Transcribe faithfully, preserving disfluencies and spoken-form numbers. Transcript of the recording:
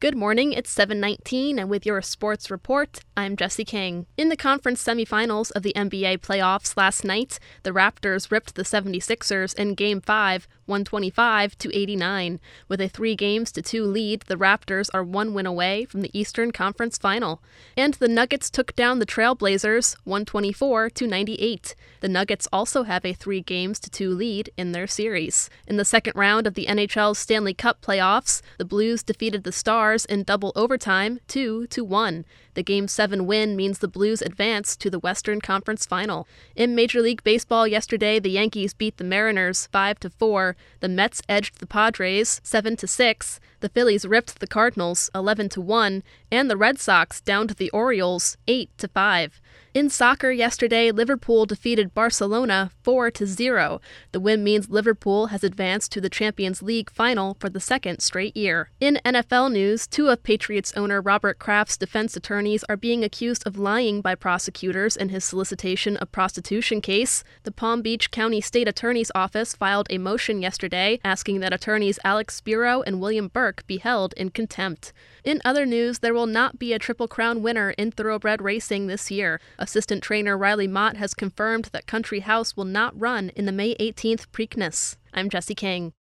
Good morning, it's seven nineteen, and with your sports report, I'm Jesse King. In the conference semifinals of the N B A playoffs last night, the Raptors ripped the seventy-sixers in Game five, one twenty-five to eighty-nine. With a three games to two lead, the Raptors are one win away from the Eastern Conference Final. And the Nuggets took down the Trailblazers, one twenty-four to ninety-eight. The Nuggets also have a three games to two lead in their series. In the second round of the N H L's Stanley Cup playoffs, the Blues defeated the Stars in double overtime, two to one. The Game seven win means the Blues advance to the Western Conference Final. In Major League Baseball yesterday, the Yankees beat the Mariners five to four, the Mets edged the Padres seven to six, the Phillies ripped the Cardinals eleven to one, and the Red Sox downed the Orioles eight to five. In soccer yesterday, Liverpool defeated Barcelona four to zero. The win means Liverpool has advanced to the Champions League final for the second straight year. In N F L news, two of Patriots owner Robert Kraft's defense attorneys are being accused of lying by prosecutors in his solicitation of prostitution case. The Palm Beach County State Attorney's Office filed a motion yesterday asking that attorneys Alex Spiro and William Burke be held in contempt. In other news, there will not be a Triple Crown winner in thoroughbred racing this year. Assistant trainer Riley Mott has confirmed that Country House will not run in the May eighteenth Preakness. I'm Jesse King.